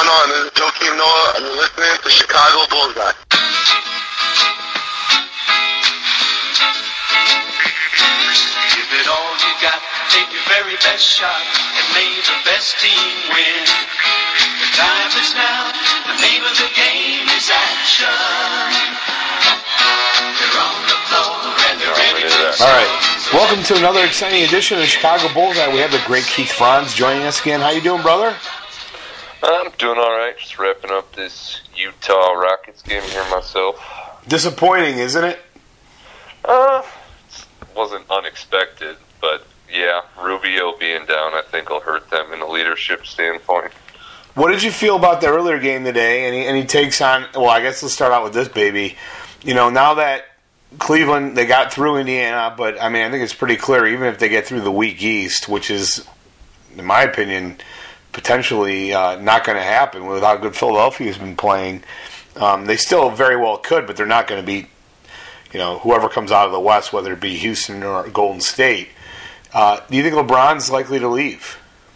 on? This is Joakim Noah, and you're listening to Chicago Bullseye. Give it all you got, take your very best shot, and may the best team win. The time is now, the name of the game is action. They're on the floor, and they're ready to... All right. Welcome to another exciting edition of Chicago Bullseye. We have the great Keith Franz joining us again. How you doing, brother? I'm doing all right. Just wrapping up this Utah Rockets game here myself. Disappointing, isn't it? Wasn't unexpected, but yeah, Rubio being down, I think, will hurt them in a leadership standpoint. What did you feel about the earlier game today? Any takes on? Well, I guess let's start out with this, baby. You know, now that Cleveland, they got through Indiana, but I mean, I think it's pretty clear, even if they get through the weak East, which is, in my opinion, potentially not going to happen with how good Philadelphia's been playing. They still very well could, but they're not going to beat, whoever comes out of the West, whether it be Houston or Golden State. Do you think LeBron's likely to leave?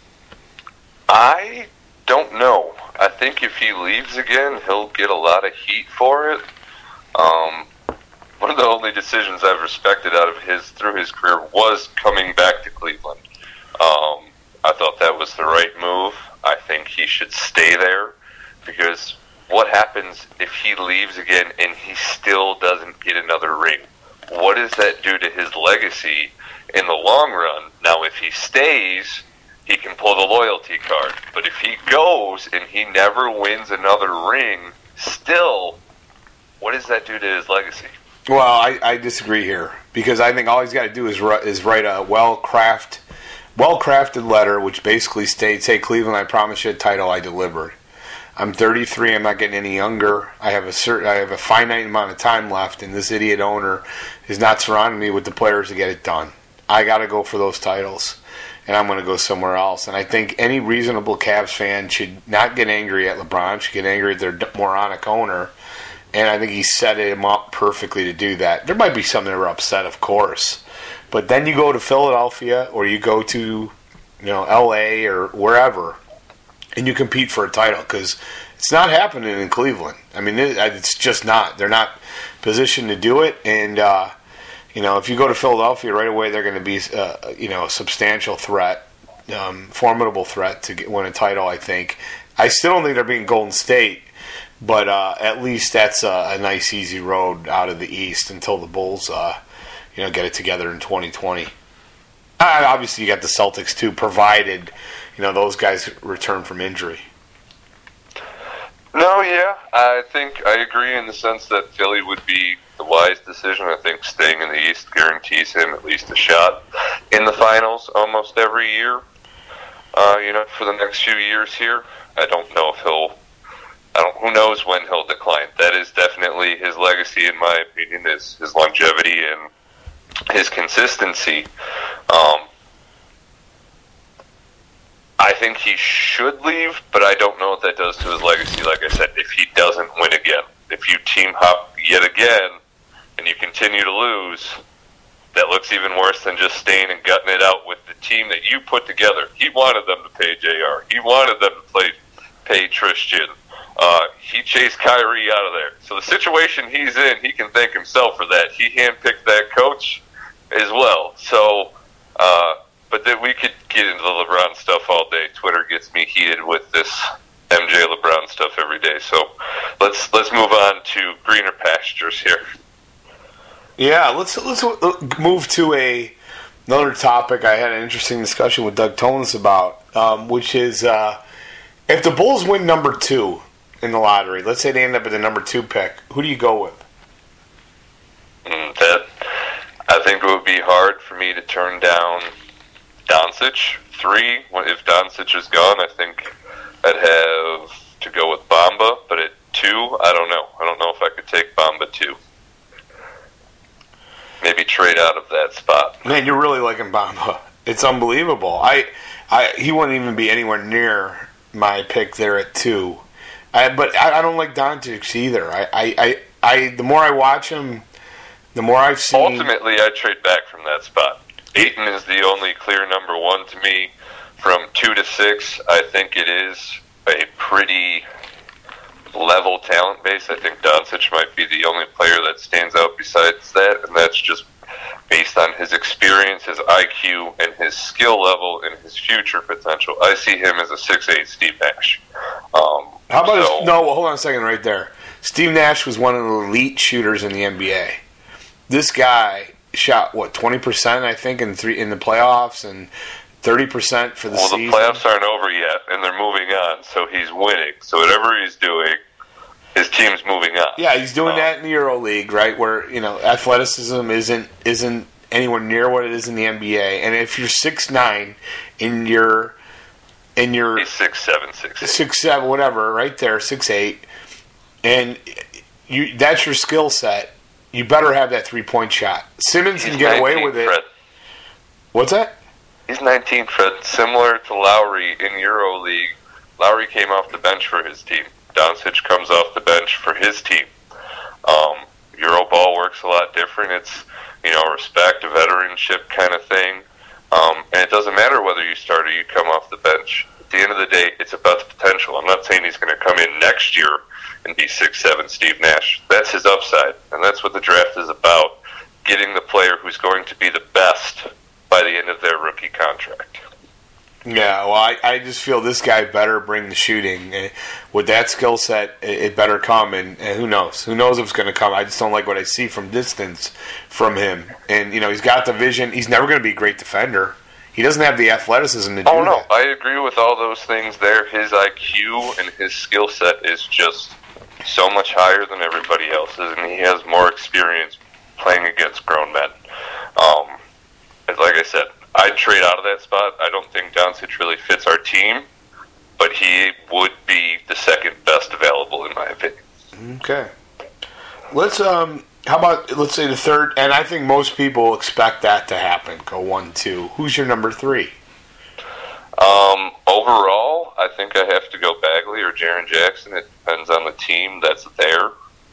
I don't know. I think if he leaves again, he'll get a lot of heat for it. One of the only decisions I've respected out of through his career was coming back to Cleveland. I thought that was the right move. I think he should stay there, because what happens if he leaves again and he still doesn't get another ring? What does that do to his legacy in the long run? Now, if he stays, he can pull the loyalty card. But if he goes and he never wins another ring, still, what does that do to his legacy? Well, I disagree here, because I think all he's got to do is write a well-crafted letter, which basically states, "Hey, Cleveland, I promise you a title. I delivered. I'm 33. I'm not getting any younger. I have a finite amount of time left, and this idiot owner is not surrounding me with the players to get it done. I got to go for those titles, and I'm going to go somewhere else." And I think any reasonable Cavs fan should not get angry at LeBron. Should get angry at their moronic owner. And I think he set him up perfectly to do that. There might be some that are upset, of course. But then you go to Philadelphia or you go to L.A. or wherever, and you compete for a title, because it's not happening in Cleveland. I mean, it's just not. They're not positioned to do it. And, if you go to Philadelphia right away, they're going to be, a substantial threat, formidable threat to win a title, I think. I still don't think they're beating Golden State. But at least that's a nice, easy road out of the East until the Bulls, get it together in 2020. Obviously, you got the Celtics too, provided those guys return from injury. No, yeah, I think I agree in the sense that Philly would be the wise decision. I think staying in the East guarantees him at least a shot in the finals almost every year. For the next few years here, I don't know if who knows when he'll decline. That is definitely his legacy, in my opinion, is his longevity and his consistency. I think he should leave, but I don't know what that does to his legacy. Like I said, if he doesn't win again, if you team hop yet again, and you continue to lose, that looks even worse than just staying and gutting it out with the team that you put together. He wanted them to pay JR. He wanted them to pay Tristan. He chased Kyrie out of there. So the situation he's in, he can thank himself for that. He handpicked that coach as well. So, but then we could get into the LeBron stuff all day. Twitter gets me heated with this MJ LeBron stuff every day. So let's move on to greener pastures here. Yeah, let's move to another topic I had an interesting discussion with Doug Tonis about, which is if the Bulls win number 2 in the lottery, let's say they end up at the number 2 pick, who do you go with? That I think it would be hard for me to turn down Doncic. 3, if Doncic is gone, I think I'd have to go with Bamba. But at 2, I don't know. I don't know if I could take Bamba 2. Maybe trade out of that spot. Man, you're really liking Bamba. It's unbelievable. He wouldn't even be anywhere near my pick there at 2. But I don't like Doncic either. The more I watch him, the more I've seen. Ultimately, I'd trade back from that spot. Ayton is the only clear number 1 to me. From 2 to 6, I think it is a pretty level talent base. I think Doncic might be the only player that stands out besides that, and that's just based on his experience, his IQ, and his skill level and his future potential. I see him as a 6'8" Steve Nash. How about hold on a second right there. Steve Nash was one of the elite shooters in the NBA. This guy shot 20%, I think, in the playoffs, and 30% for the season. Well, the playoffs aren't over yet, and they're moving on, so he's winning. So whatever he's doing, his team's moving on. Yeah, he's doing that in the EuroLeague, right? Where athleticism isn't anywhere near what it is in the NBA. And if you're 6'9", he's 6'7", 6'7", whatever, right there, 6'8", and that's your skill set. You better have that 3-point shot. Simmons can get away with it. Fred. What's that? He's 19, Fred. Similar to Lowry in EuroLeague. Lowry came off the bench for his team. Doncic comes off the bench for his team. Euroball works a lot different. It's, respect, a veteranship kind of thing. And it doesn't matter whether you start or you come off the bench. At the end of the day, it's about the potential. I'm not saying he's going to come in next year and be 6'7" Steve Nash. That's his upside, and that's what the draft is about, getting the player who's going to be the best by the end of their rookie contract. Yeah, well, I just feel this guy better bring the shooting. With that skill set, it better come, and who knows? Who knows if it's going to come? I just don't like what I see from distance from him. And, he's got the vision. He's never going to be a great defender. He doesn't have the athleticism to do that. Oh, no, I agree with all those things there. His IQ and his skill set is just so much higher than everybody else's, and he has more experience playing against grown men. Like I said, I'd trade out of that spot. I don't think Doncic really fits our team, but he would be the second best available, in my opinion. Okay. How about, let's say the third, and I think most people expect that to happen, go 1-2. Who's your number 3? Overall, I think I have to go Bagley or Jaren Jackson. It depends on the team that's there.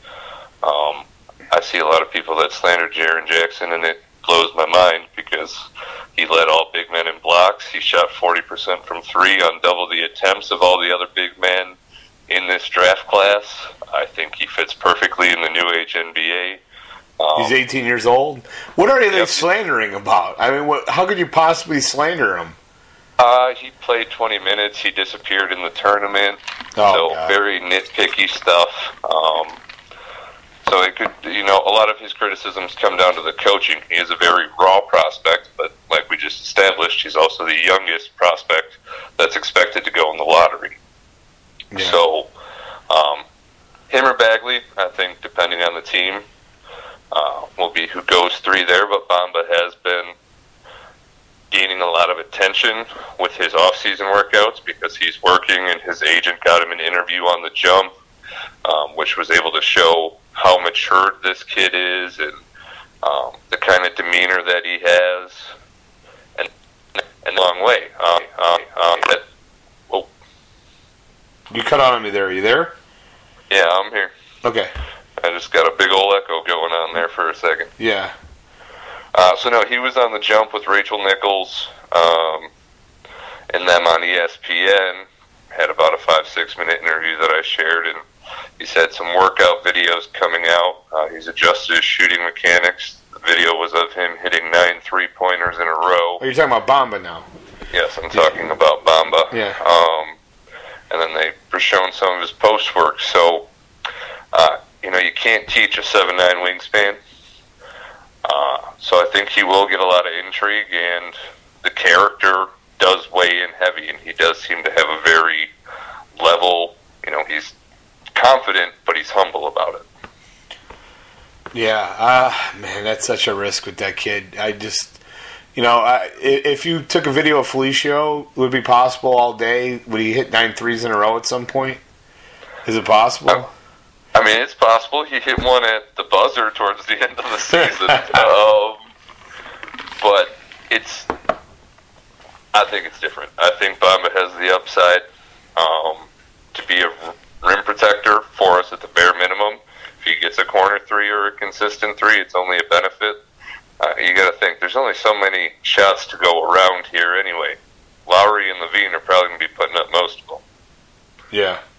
I see a lot of people that slander Jaren Jackson, and it blows my mind because he led all big men in blocks. He shot 40% from 3 on double the attempts of all the other big men in this draft class. I think he fits perfectly in the new age NBA. He's 18 years old. What are they slandering about? I mean, how could you possibly slander him? He played 20 minutes. He disappeared in the tournament. God. Very nitpicky stuff. So it could, a lot of his criticisms come down to the coaching. He is a very raw prospect, but like we just established, he's also the youngest prospect that's expected to go in the lottery. Yeah. So, him or Bagley, I think, depending on the team, will be who goes 3 there, but Bamba has been gaining a lot of attention with his off-season workouts because he's working, and his agent got him an interview on the jump, which was able to show how matured this kid is and the kind of demeanor that he has, and a long way. You cut out on me there. Are you there? Yeah, I'm here. Okay. I just got a big old echo going on there for a second. Yeah. He was on the jump with Rachel Nichols and them on ESPN. Had about a 5-6 minute interview that I shared, and he's had some workout videos coming out. He's adjusted his shooting mechanics. The video was of him hitting 9 3-pointers in a row. Oh, you're talking about Bamba now? Yes, I'm talking about Bamba. Yeah. And then they were showing some of his post work. So, you can't teach a 7'9" wingspan. So I think he will get a lot of intrigue, and the character does weigh in heavy, and he does seem to have a very level, he's confident, but he's humble about it. Yeah, man, that's such a risk with that kid. I just, if you took a video of Felicio, would it be possible all day? Would he hit 9 threes in a row at some point? Is it possible? I mean, it's possible. He hit one at the buzzer towards the end of the season. But I think it's different. I think Bamba has the upside to be a rim protector for us at the bare minimum. If he gets a corner 3 or a consistent 3, it's only a benefit. You got to think, there's only so many shots to go around here anyway. Lowry and Levine are probably going to be putting up most of them. Yeah.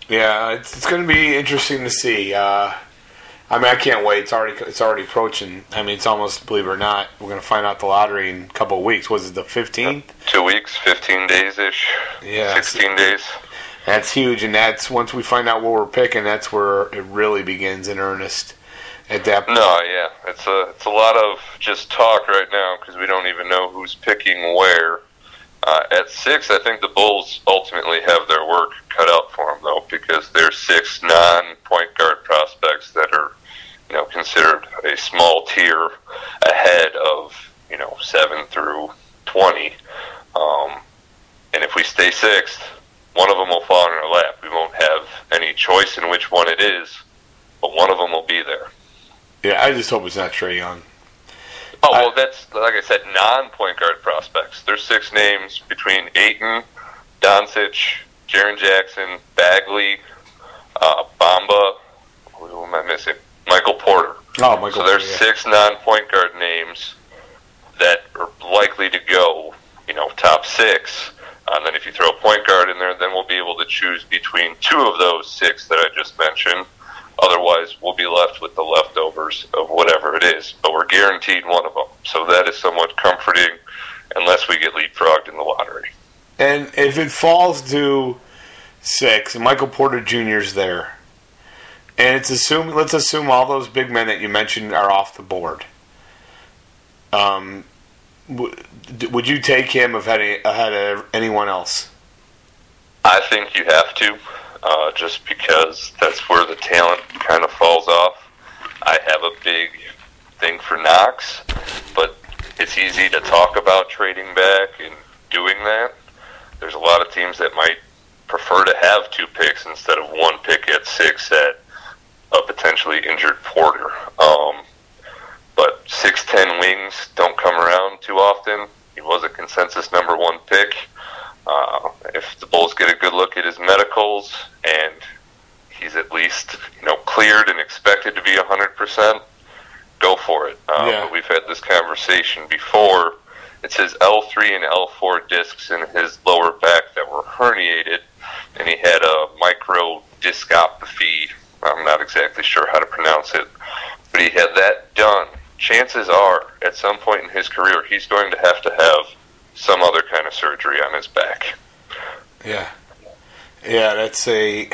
Yeah, it's going to be interesting to see. I mean, I can't wait. It's already approaching. I mean, it's almost, believe it or not, we're going to find out the lottery in a couple of weeks. Was it the 15th? 2 weeks, 15 days-ish. Yeah. 16 days. That's huge, and that's once we find out what we're picking, that's where it really begins in earnest. At that point. No, yeah, it's a lot of just talk right now because we don't even know who's picking where. At 6, I think the Bulls ultimately have their work cut out for them, though, because there's 6 non-point guard prospects that are, considered a small tier ahead of, 7 through 20. And if we stay 6th, one of them will fall in our lap. We won't have any choice in which one it is, but one of them will be there. Yeah, I just hope it's not Trae Young. Oh, well, that's, like I said, non-point guard prospects. There's 6 names between Ayton, Doncic, Jaren Jackson, Bagley, Bamba, who am I missing? Michael Porter. Oh, Michael So there's Porter, yeah. 6 non-point guard names that are likely to go, top 6. And then if you throw a point guard in there, then we'll be able to choose between 2 of those 6 that I just mentioned. Otherwise, we'll be left with the leftovers of whatever it is. But we're guaranteed one of them. So that is somewhat comforting unless we get leapfrogged in the lottery. And if it falls to 6, and Michael Porter Jr. is there, and let's assume all those big men that you mentioned are off the board. Would you take him ahead of anyone else? I think you have to, just because that's where the talent kind of falls off. I have a big thing for Knox, but it's easy to talk about trading back and doing that. There's a lot of teams that might prefer to have 2 picks instead of 1 pick at 6 at a potentially injured Porter. But 6'10" wings don't come around too often. He was a consensus number 1 pick. If the Bulls get a good look at his medicals and he's at least cleared and expected to be 100%, go for it. Yeah. But we've had this conversation before. It's his L3 and L4 discs in his lower back that were herniated, and he had a microdiscopathy. I'm not exactly sure how to pronounce it, but he had that done. Chances are, at some point in his career, he's going to have some other kind of surgery on his back. Yeah, that's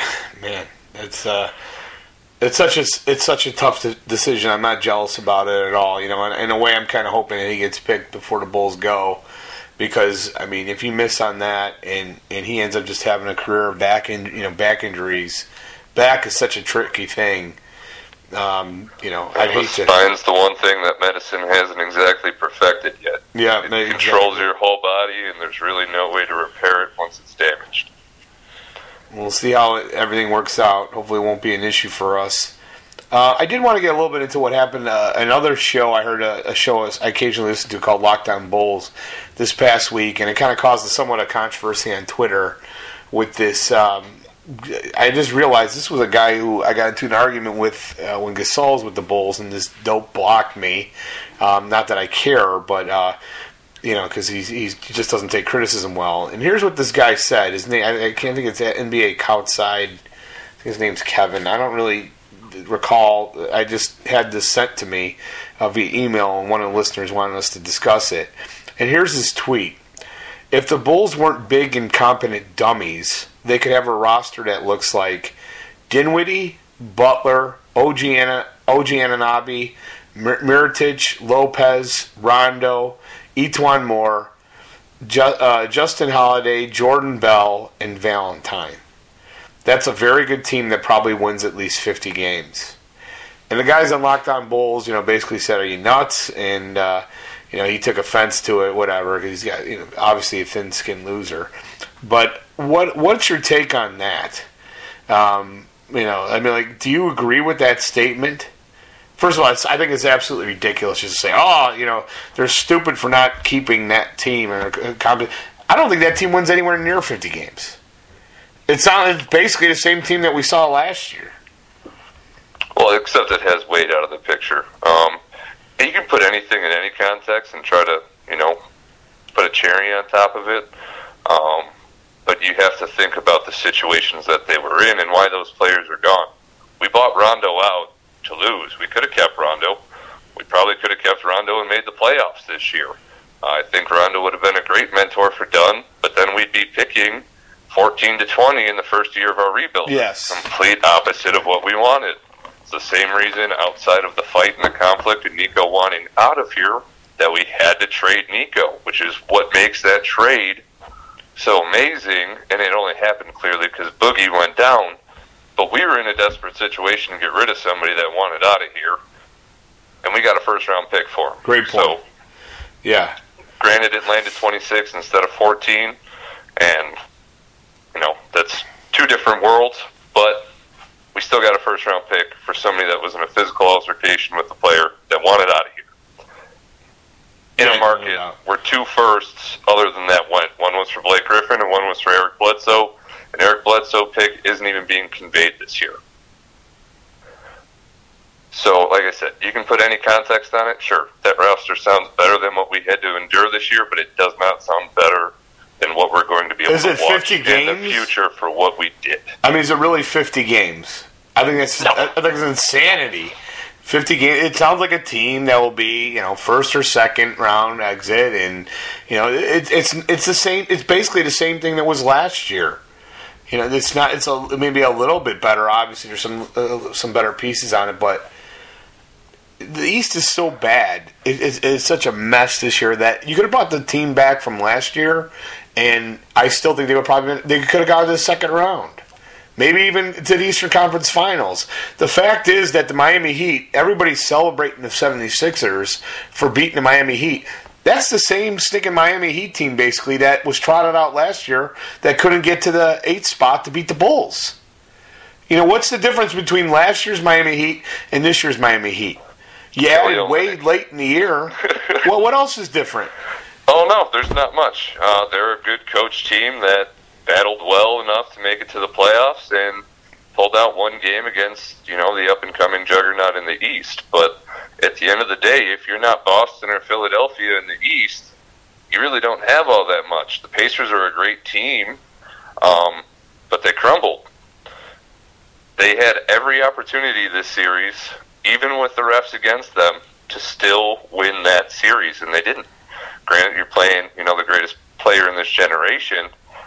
it's such a tough decision. I'm not jealous about it at all. In a way, I'm kind of hoping that he gets picked before the Bulls go, because I mean, if you miss on that and he ends up just having a career of back injuries, back is such a tricky thing. I'd hate to. Spine's the one thing that medicine hasn't exactly perfected yet. Yeah, it controls your whole body, and there's really no way to repair it once it's damaged. We'll see how everything works out. Hopefully, it won't be an issue for us. I did want to get a little bit into what happened. Another show I heard, a show I occasionally listen to called Lockdown Bulls this past week, and it kind of caused somewhat of controversy on Twitter with this. I just realized this was a guy who I got into an argument with when Gasol was with the Bulls, and this dope blocked me. Not that I care, but because he just doesn't take criticism well. And here's what this guy said. His name, I can't think it's NBA Coutside. I think his name's Kevin. I don't really recall. I just had this sent to me via email, and one of the listeners wanted us to discuss it. And here's his tweet. If the Bulls weren't big, incompetent dummies, they could have a roster that looks like Dinwiddie, Butler, OG Anunoby, Mirotic, Lopez, Rondo, Etuan Moore, Justin Holiday, Jordan Bell, and Valentine. That's a very good team that probably wins at least 50 games. And the guys on Locked On Bulls, basically said, "Are you nuts?" And he took offense to it, whatever, because he's got, obviously a thin-skinned loser. But what's your take on that? Do you agree with that statement? First of all, I think it's absolutely ridiculous just to say, they're stupid for not keeping that team. I don't think that team wins anywhere near 50 games. It's basically the same team that we saw last year. Well, except it has Wade out of the picture. You can put anything in any context and try to, put a cherry on top of it. But but you have to think about the situations that they were in and why those players are gone. We bought Rondo out to lose. We could have kept Rondo. We probably could have kept Rondo and made the playoffs this year. I think Rondo would have been a great mentor for Dunn, but then we'd be picking 14 to 20 in the first year of our rebuild. Yes. Complete opposite of what we wanted. It's the same reason, outside of the fight and the conflict and Nico wanting out of here, that we had to trade Nico, which is what makes that trade so amazing. And it only happened clearly because Boogie went down. But we were in a desperate situation to get rid of somebody that wanted out of here. And we got a first-round pick for him. Great point. So, yeah. Granted, it landed 26 instead of 14. And, that's two different worlds. But we still got a first-round pick for somebody that was in a physical altercation with the player that wanted out of here. In a market where two firsts other than that went. One was for Blake Griffin and one was for Eric Bledsoe. An Eric Bledsoe pick isn't even being conveyed this year. So, like I said, you can put any context on it. Sure, that roster sounds better than what we had to endure this year, but it does not sound better than what we're going to be able to watch in the future for what we did. I mean, is it really 50 games? I think it's insanity. 50 games. It sounds like a team that will be, first or second round exit, and it's the same. It's basically the same thing that was last year. It's not. It's maybe a little bit better. Obviously, there's some better pieces on it, but the East is so bad. It's such a mess this year that you could have brought the team back from last year, and I still think they could have got to the second round. Maybe even to the Eastern Conference Finals. The fact is that the Miami Heat, everybody's celebrating the 76ers for beating the Miami Heat. That's the same stinking Miami Heat team, basically, that was trotted out last year that couldn't get to the 8th spot to beat the Bulls. What's the difference between last year's Miami Heat and this year's Miami Heat? You added Wade late in the year. Well, what else is different? Oh, no, there's not much. They're a good coach team that battled well enough to make it to the playoffs and pulled out one game against, the up-and-coming juggernaut in the East. But at the end of the day, if you're not Boston or Philadelphia in the East, you really don't have all that much. The Pacers are a great team, but they crumbled. They had every opportunity this series, even with the refs against them, to still win that series, and they didn't. Granted, you're playing, the greatest player in this generation,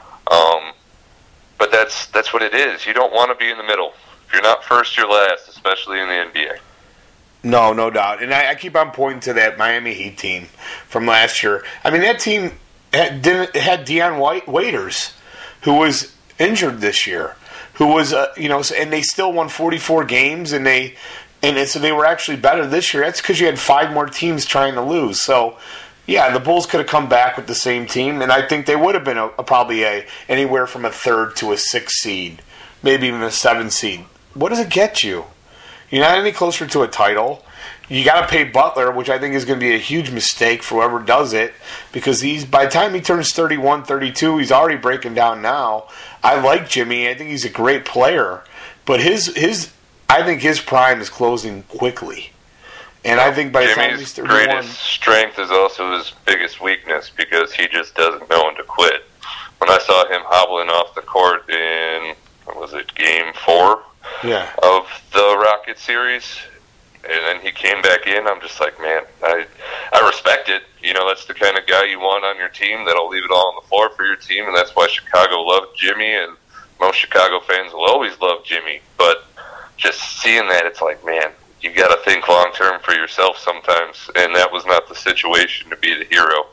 but that's what it is. You don't want to be in the middle. If you're not first, you're last, especially in the NBA. No doubt. And I keep on pointing to that Miami Heat team from last year. I mean, that team had Deion Waiters, who was injured this year, who was, and they still won 44 games, and so they were actually better this year. That's because you had 5 more teams trying to lose. So, yeah, the Bulls could have come back with the same team, and I think they would have been probably anywhere from a 3rd to a 6th seed, maybe even a 7th seed. What does it get you? You're not any closer to a title. You got to pay Butler, which I think is going to be a huge mistake for whoever does it, because by the time he turns 31, 32, he's already breaking down now. I like Jimmy. I think he's a great player, but I think his prime is closing quickly. And I think by the time he's 31... Jimmy's greatest strength is also his biggest weakness, because he just doesn't know when to quit. When I saw him hobbling off the court in, Game 4 of the Rocket series, and then he came back in, I'm just like, man, I respect it. That's the kind of guy you want on your team that'll leave it all on the floor for your team, and that's why Chicago loved Jimmy, and most Chicago fans will always love Jimmy. But just seeing that, it's like, man, you got to think long term for yourself sometimes, and that was not the situation to be the hero.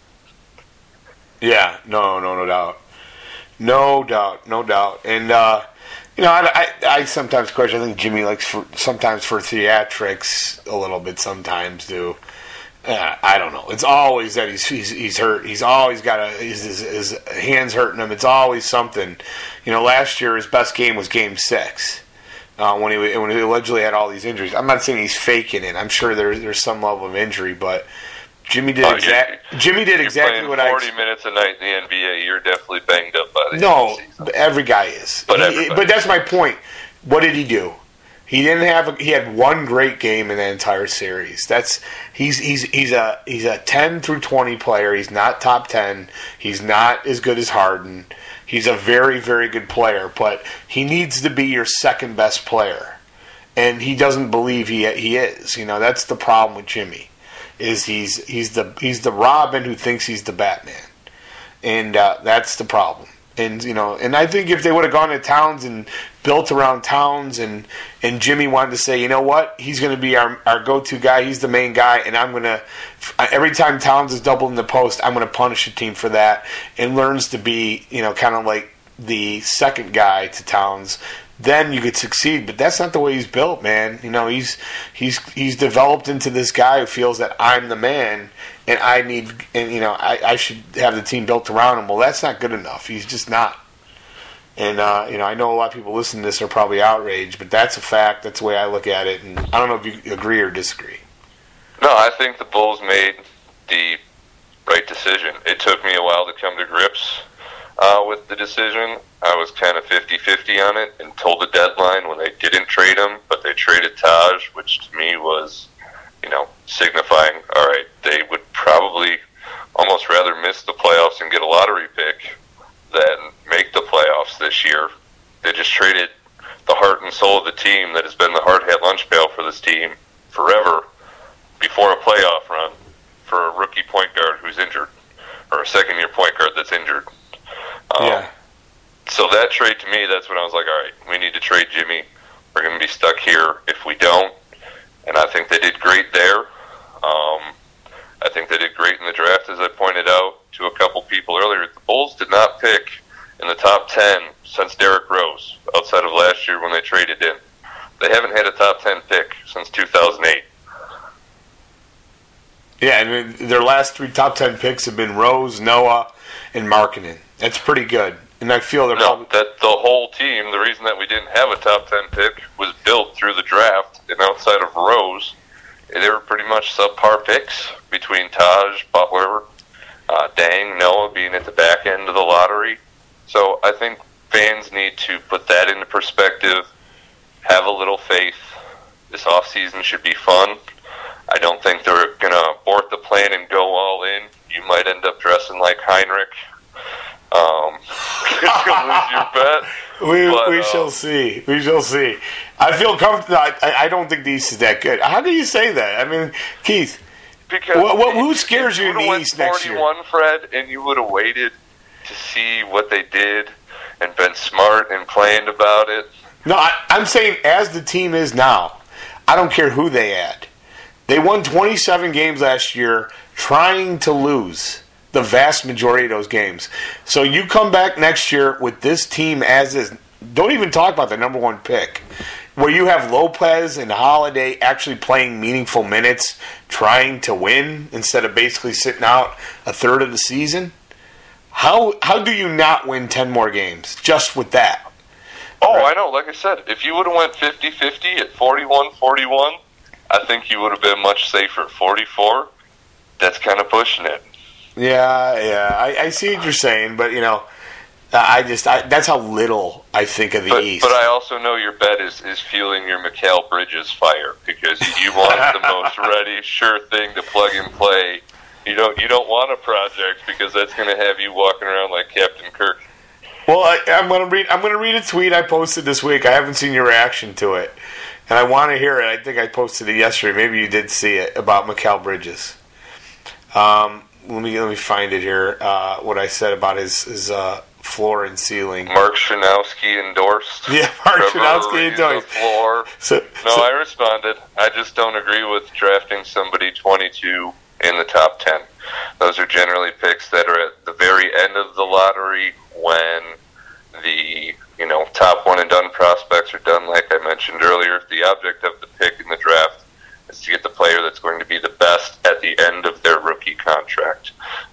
Yeah, no doubt, no doubt, and I sometimes question. I think Jimmy likes sometimes for theatrics a little bit. Sometimes do. I don't know. It's always that he's hurt. He's always got his hands hurting him. It's always something. Last year his best game was Game 6. When he allegedly had all these injuries. I'm not saying he's faking it. I'm sure there's some level of injury, but Jimmy did exactly what 40 minutes a night in the NBA. You're definitely banged up by the end of the season. Every guy is. But that's my point. What did he do? He had one great game in the entire series. He's a 10 through 20 player. He's not top 10. He's not as good as Harden. He's a very, very good player, but he needs to be your second best player, and he doesn't believe he is. You know, that's the problem with Jimmy, is he's the Robin who thinks he's the Batman, and that's the problem. And you know, and I think if they would have gone to Towns and built around Towns, and Jimmy wanted to say, you know what, he's going to be our go-to guy, he's the main guy, and I'm going to, every time Towns is doubled in the post, I'm going to punish the team for that, and learns to be, you know, kind of like the second guy to Towns, then you could succeed. But that's not the way he's built, man. You know, he's developed into this guy who feels that I'm the man, and I should have the team built around him. Well, that's not good enough. He's just not. And you know, I know a lot of people listening to this are probably outraged, but that's a fact. That's the way I look at it, and I don't know if you agree or disagree. No, I think the Bulls made the right decision. It took me a while to come to grips with the decision. I was kind of 50-50 on it until the deadline when they didn't trade him, but they traded Taj, which to me was, you know, signifying, all right, they would probably almost rather miss the playoffs and get a lottery pick than make the playoffs this year. They just traded the heart and soul of the team that has been the hard hat lunch pail for this team forever before a playoff run for a rookie point guard who's injured, or a second-year point guard that's injured. Yeah. So that trade, to me, that's when I was like, all right, we need to trade Jimmy. We're going to be stuck here if we don't. And I think they did great there. I think they did great in the draft, as I pointed out to a couple people earlier. The Bulls did not pick in the top 10 since Derrick Rose, outside of last year when they traded in. They haven't had a top 10 pick since 2008. Yeah, and their last 3 top 10 picks have been Rose, Noah, and Markkanen. That's pretty good. And I feel they're that the whole team, the reason that we didn't have a top 10 pick was built through the draft, and outside of Rose, they were pretty much subpar picks between Taj, Butler, Dang, Noah being at the back end of the lottery. So I think fans need to put that into perspective, have a little faith. This offseason should be fun. I don't think they're going to abort the plan and go all in. You might end up dressing like Heinrich. You'll lose your bet. We shall see. We shall see. I feel comfortable. I don't think the East is that good. How do you say that? I mean, Keith, because who scares you in the East next year? 41, Fred, and you would have waited to see what they did and been smart and planned about it. No, I'm saying as the team is now, I don't care who they add. They won 27 games last year trying to lose the vast majority of those games. So you come back next year with this team as is. Don't even talk about the number 1 pick, where you have Lopez and Holiday actually playing meaningful minutes, trying to win instead of basically sitting out a third of the season. How do you not win 10 more games just with that? Oh, right? I know. Like I said, if you would have went 50-50 at 41-41, I think you would have been much safer. 44, that's kind of pushing it. Yeah, I see what you're saying, but you know, that's how little I think of the East. But I also know your bet is fueling your Mikal Bridges fire, because you want the most ready, sure thing to plug and play. You don't want a project, because that's going to have you walking around like Captain Kirk. Well, I'm going to read a tweet I posted this week. I haven't seen your reaction to it, and I want to hear it. I think I posted it yesterday. Maybe you did see it, about Mikal Bridges. Let me find it here. What I said about his floor and ceiling. Mark Shanowski endorsed. Yeah, Mark Shanowski endorsed. Floor. I responded. I just don't agree with drafting somebody 22 in the top 10. Those are generally picks that are at the very end of the lottery when the top one and done prospects are done. Like I mentioned earlier, the object of the pick in the draft is to get the player that's going to be the best at the end of their rookie contract.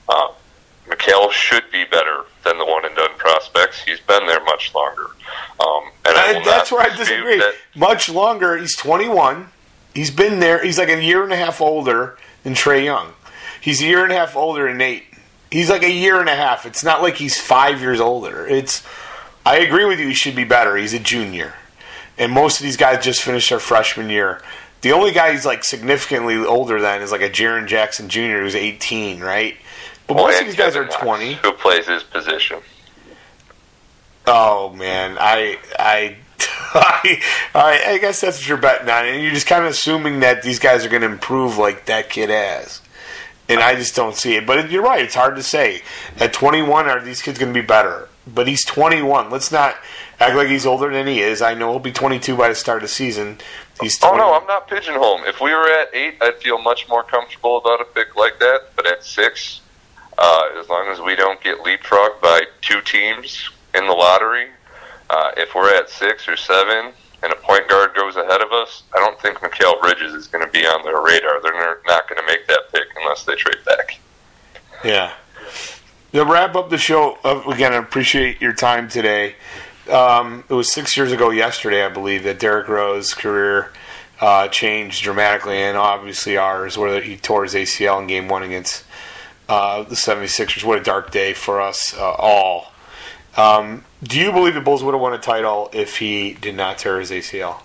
Mikal should be better than the one and done prospects. He's been there much longer. And that's where I disagree. Much longer. He's 21. He's been there. He's like a year and a half older than Trae Young. He's a year and a half older than Nate. He's like a year and a half. It's not like he's 5 years older. I agree with you. He should be better. He's a junior. And most of these guys just finished their freshman year. The only guy who's like significantly older than is like a Jaren Jackson Jr. who's 18, right? But most of these guys are 20. Who plays his position? Oh man, I guess that's what you're betting on, and you're just kind of assuming that these guys are going to improve like that kid has, and I just don't see it. But you're right; it's hard to say. At 21, are these kids going to be better? But he's 21. Let's not act like he's older than he is. I know he'll be 22 by the start of the season. He's 20. Oh no, I'm not pigeonholing. If we were at 8, I'd feel much more comfortable about a pick like that. But at 6, as long as we don't get leapfrogged by 2 teams in the lottery, if we're at 6 or 7 and a point guard goes ahead of us, I don't think Mikal Bridges is going to be on their radar. They're not going to make that pick unless they trade back. Yeah. To wrap up the show, again, I appreciate your time today. It was 6 years ago yesterday, I believe, that Derrick Rose's career changed dramatically, and obviously ours, where he tore his ACL in Game 1 against the 76ers. What a dark day for us all. Do you believe the Bulls would have won a title if he did not tear his ACL?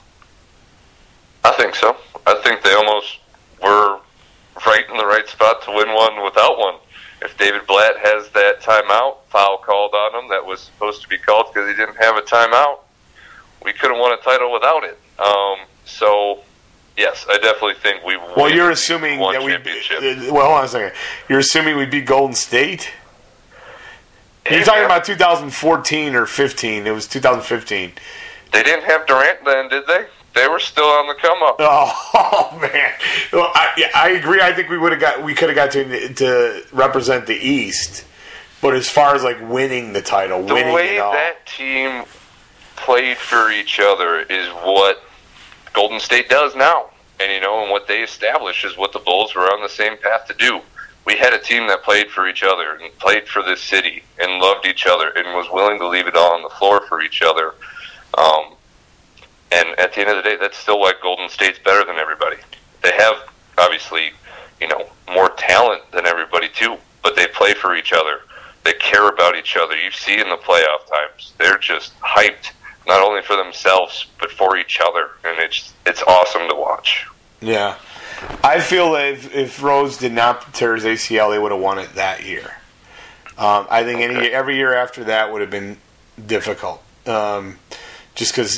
I think so. I think they almost were right in the right spot to win one without one. If David Blatt has that timeout foul called on him that was supposed to be called because he didn't have a timeout, we could have won a title without it. So, yes, I definitely think we won. Well, you're assuming that we. Well, hold on a second. You're assuming we beat Golden State? You're talking about 2014 or 15. It was 2015. They didn't have Durant then, did they? They were still on the come up. Oh man, well, I agree. I think we could have got to represent the East, but as far as like winning the title, the way that team played for each other is what Golden State does now, and what they established is what the Bulls were on the same path to do. We had a team that played for each other and played for this city and loved each other and was willing to leave it all on the floor for each other. And at the end of the day, that's still why Golden State's better than everybody. They have, obviously, more talent than everybody, too. But they play for each other. They care about each other. You see in the playoff times, they're just hyped, not only for themselves, but for each other. And it's awesome to watch. Yeah. I feel that if Rose did not tear his ACL, they would have won it that year. I think every year after that would have been difficult. Just because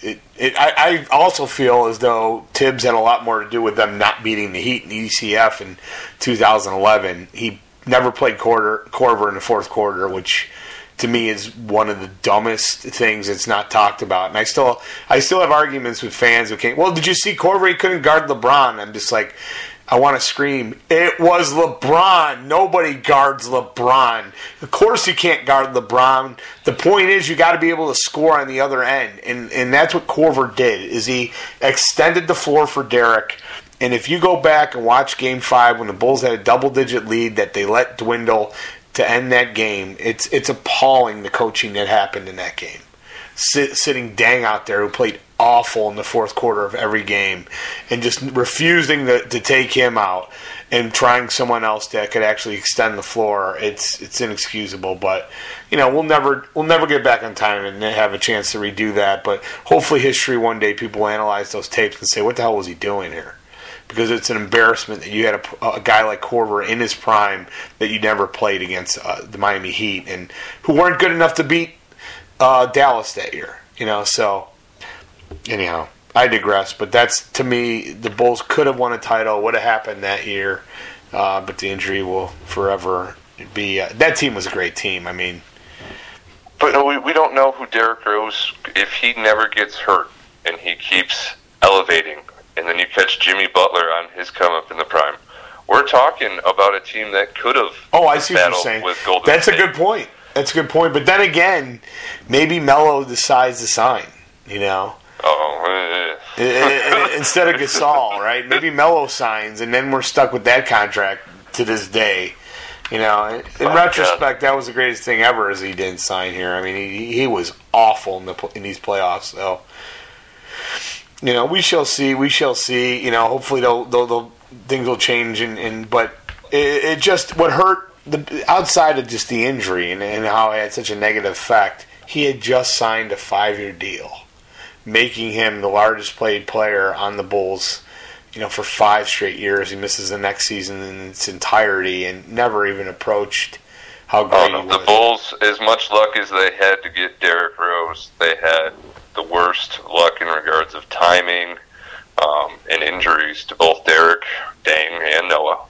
I also feel as though Tibbs had a lot more to do with them not beating the Heat in the ECF in 2011. He never played Korver in the fourth quarter, which to me is one of the dumbest things that's not talked about. And I still have arguments with fans who came, well, did you see Korver? He couldn't guard LeBron. I'm just like, I want to scream, it was LeBron. Nobody guards LeBron. Of course you can't guard LeBron. The point is you got to be able to score on the other end. And that's what Korver did, is he extended the floor for Derrick. And if you go back and watch Game 5 when the Bulls had a double-digit lead that they let dwindle to end that game, it's appalling the coaching that happened in that game. Sitting Dang out there, who played awful in the fourth quarter of every game, and just refusing to take him out and trying someone else that could actually extend the floor. It's inexcusable, but we'll never get back on time and have a chance to redo that. But hopefully, history one day people will analyze those tapes and say, "What the hell was he doing here?" Because it's an embarrassment that you had a guy like Korver in his prime that you never played against the Miami Heat, and who weren't good enough to beat Dallas that year. So anyhow, I digress. But that's, to me, the Bulls could have won a title. Would have happened that year, but the injury will forever be. That team was a great team. I mean, but we don't know who Derrick Rose. If he never gets hurt and he keeps elevating, and then you catch Jimmy Butler on his come up in the prime, we're talking about a team that could have. Oh, I see what you're saying. With Golden That's State. a good point. That's a good point. But then again, maybe Melo decides to sign. Instead of Gasol, right? Maybe Melo signs, and then we're stuck with that contract to this day. In retrospect, that was the greatest thing ever, as he didn't sign here. I mean, he was awful in these playoffs. So, we shall see. We shall see. Hopefully, things will change. But it just what hurt outside of just the injury and how it had such a negative effect. He had just signed a 5-year deal, making him the largest paid player on the Bulls, for 5 straight years. He misses the next season in its entirety and never even approached how great he The was. Bulls, as much luck as they had to get Derrick Rose, they had the worst luck in regards of timing and injuries to both Derrick, Dame, and Noah.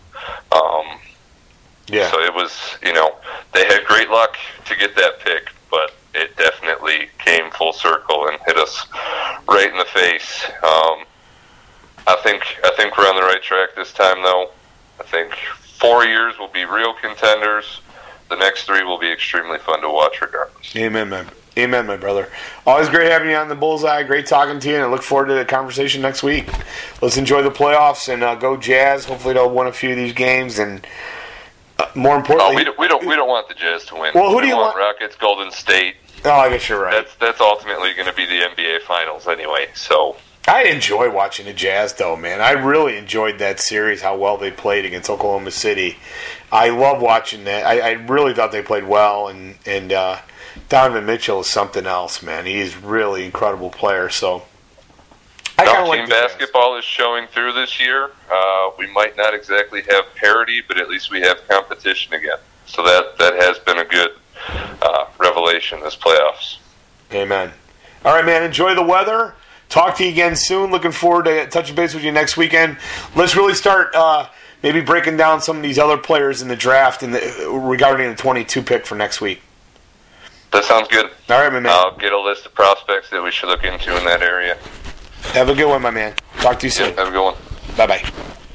Yeah. So it was, they had great luck to get that pick, but it definitely came full circle and hit us right in the face. I think we're on the right track this time, though. I think 4 years will be real contenders. The next 3 will be extremely fun to watch regardless. Amen, man. Amen, my brother. Always great having you on the Bullseye. Great talking to you, and I look forward to the conversation next week. Let's enjoy the playoffs and go Jazz. Hopefully they'll win a few of these games, and more importantly... we don't want the Jazz to win. Well, who do we you want? Rockets, Golden State. Oh, I guess you're right. That's ultimately going to be the NBA Finals anyway, so... I enjoy watching the Jazz, though, man. I really enjoyed that series, how well they played against Oklahoma City. I love watching that. I really thought they played well, and Donovan Mitchell is something else, man. He's really incredible player, so... Team basketball is showing through this year. We might not exactly have parity, but at least we have competition again. So that has been a good revelation this playoffs. Amen. All right, man. Enjoy the weather. Talk to you again soon. Looking forward to touching base with you next weekend. Let's really start maybe breaking down some of these other players in the draft regarding the 22 pick for next week. That sounds good. All right, my man. I'll get a list of prospects that we should look into in that area. Have a good one, my man. Talk to you soon. Yeah, have a good one. Bye-bye.